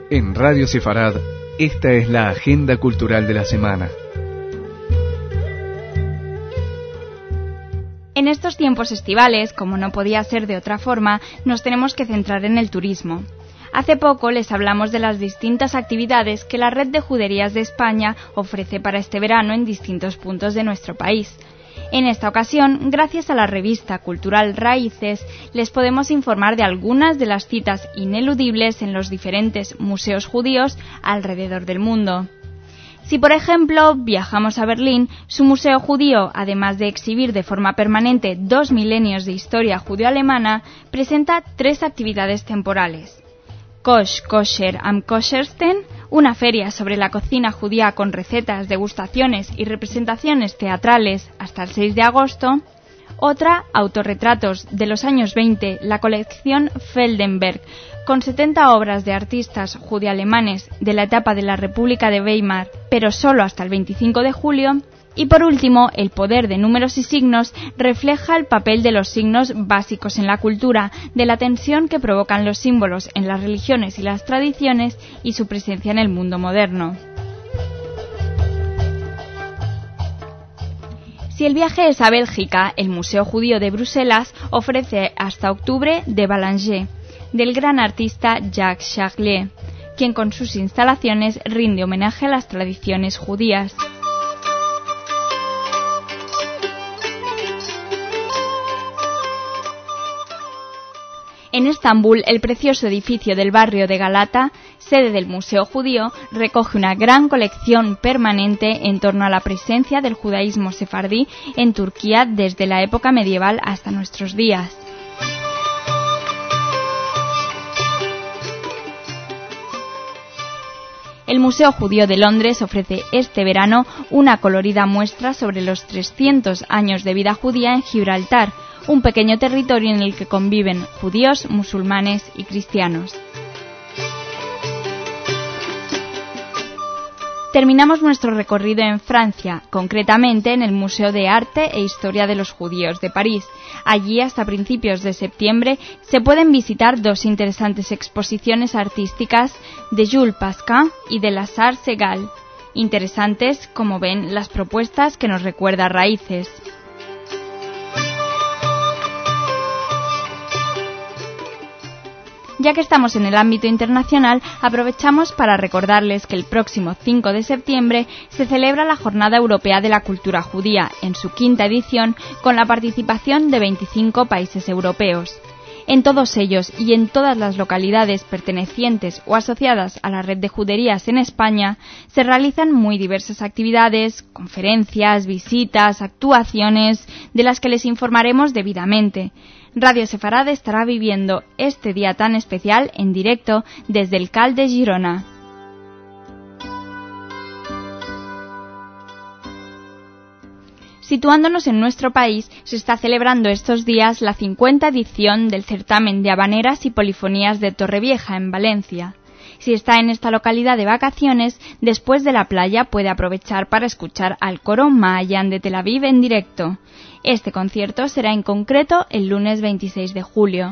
En Radio Sefarad, esta es la agenda cultural de la semana. En estos tiempos estivales, como no podía ser de otra forma, nos tenemos que centrar en el turismo. Hace poco les hablamos de las distintas actividades que la Red de Juderías de España ofrece para este verano en distintos puntos de nuestro país. En esta ocasión, gracias a la revista cultural Raíces, les podemos informar de algunas de las citas ineludibles en los diferentes museos judíos alrededor del mundo. Si, por ejemplo, viajamos a Berlín, su museo judío, además de exhibir de forma permanente 2 milenios de historia judeo-alemana, presenta 3 actividades temporales. Kosh Kosher am Koshersten, una feria sobre la cocina judía con recetas, degustaciones y representaciones teatrales hasta el 6 de agosto. Otra, autorretratos de los años 20, la colección Feldenberg, con 70 obras de artistas judeo-alemanes de la etapa de la República de Weimar, pero solo hasta el 25 de julio. Y por último, El poder de números y signos refleja el papel de los signos básicos en la cultura, de la tensión que provocan los símbolos en las religiones y las tradiciones y su presencia en el mundo moderno. Si el viaje es a Bélgica, el Museo Judío de Bruselas ofrece hasta octubre de Balanger, del gran artista Jacques Chagall, quien con sus instalaciones rinde homenaje a las tradiciones judías. En Estambul, el precioso edificio del barrio de Galata, sede del Museo Judío, recoge una gran colección permanente en torno a la presencia del judaísmo sefardí en Turquía desde la época medieval hasta nuestros días. El Museo Judío de Londres ofrece este verano una colorida muestra sobre los 300 años de vida judía en Gibraltar, un pequeño territorio en el que conviven judíos, musulmanes y cristianos. Terminamos nuestro recorrido en Francia, concretamente en el Museo de Arte e Historia de los Judíos de París. Allí, hasta principios de septiembre, se pueden visitar 2 interesantes exposiciones artísticas de Jules Pascin y de Lazare Segal. Interesantes, como ven, las propuestas que nos recuerda Raíces. Ya que estamos en el ámbito internacional, aprovechamos para recordarles que el próximo 5 de septiembre se celebra la Jornada Europea de la Cultura Judía, en su 5ª edición, con la participación de 25 países europeos. En todos ellos y en todas las localidades pertenecientes o asociadas a la red de juderías en España, se realizan muy diversas actividades, conferencias, visitas, actuaciones, de las que les informaremos debidamente. Radio Sefarad estará viviendo este día tan especial en directo desde el CAL de Girona. Situándonos en nuestro país, se está celebrando estos días la 50ª edición del certamen de habaneras y polifonías de Torrevieja, en Valencia. Si está en esta localidad de vacaciones, después de la playa puede aprovechar para escuchar al coro Mahayan de Tel Aviv en directo. Este concierto será en concreto el lunes 26 de julio.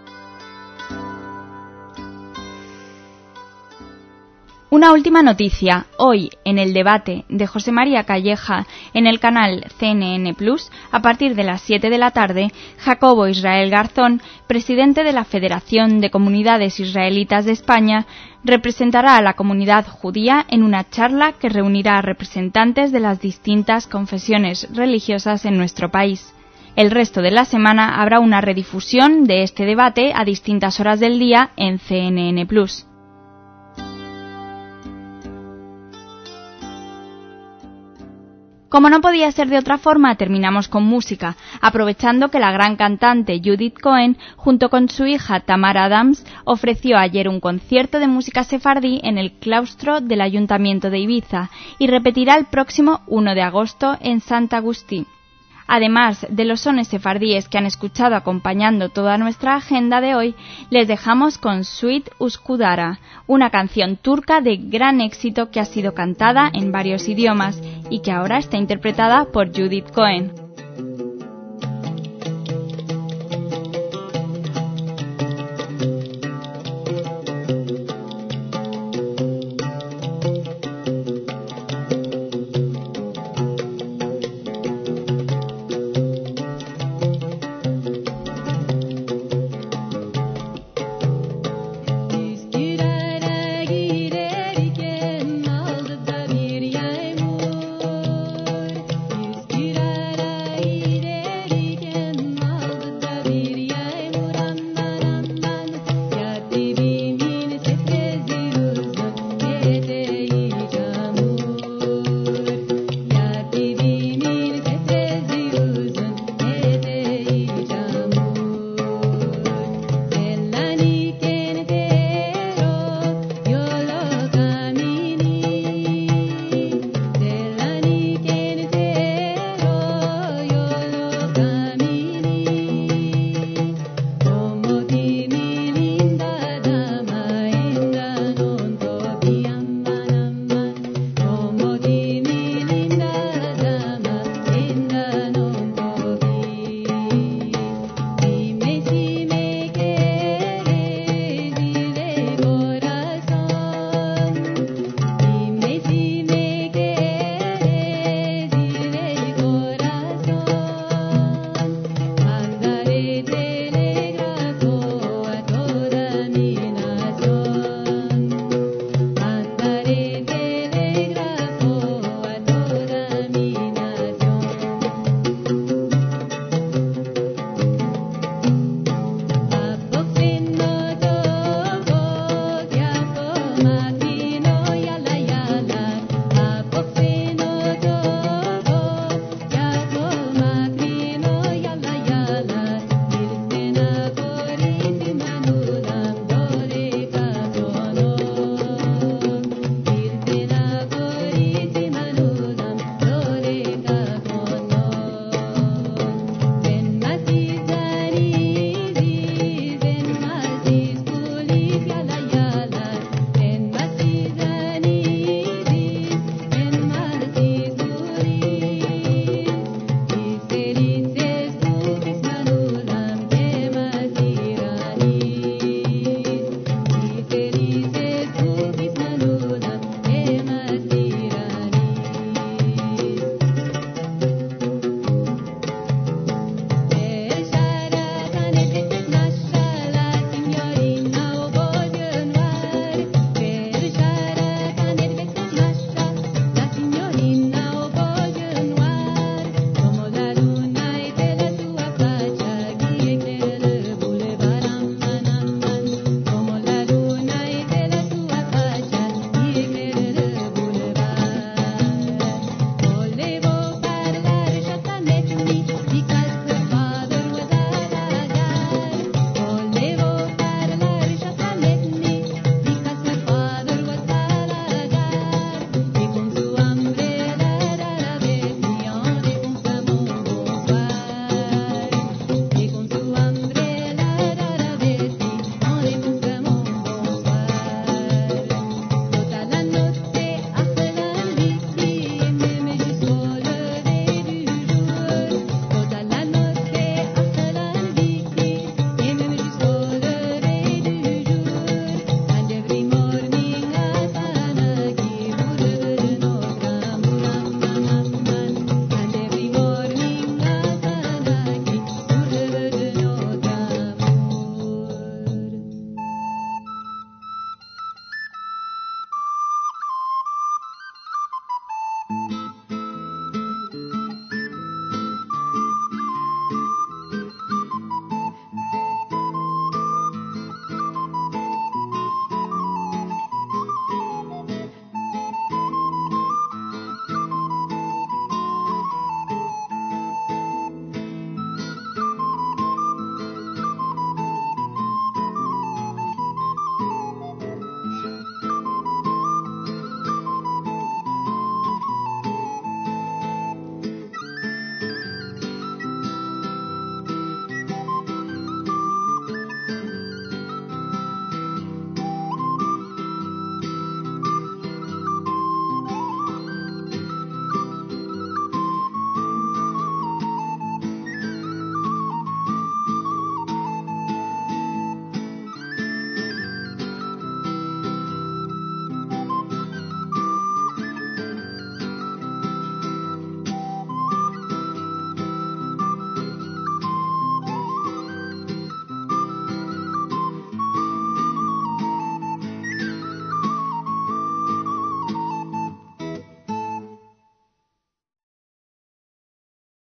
Una última noticia. Hoy, en el debate de José María Calleja en el canal CNN+, a partir de las 7 de la tarde, Jacobo Israel Garzón, presidente de la Federación de Comunidades Israelitas de España, representará a la comunidad judía en una charla que reunirá a representantes de las distintas confesiones religiosas en nuestro país. El resto de la semana habrá una redifusión de este debate a distintas horas del día en CNN+. Como no podía ser de otra forma, terminamos con música, aprovechando que la gran cantante Judith Cohen, junto con su hija Tamara Adams, ofreció ayer un concierto de música sefardí en el claustro del Ayuntamiento de Ibiza y repetirá el próximo 1 de agosto en Sant Agustí. Además de los sones sefardíes que han escuchado acompañando toda nuestra agenda de hoy, les dejamos con Sweet Uskudara, una canción turca de gran éxito que ha sido cantada en varios idiomas y que ahora está interpretada por Judith Cohen.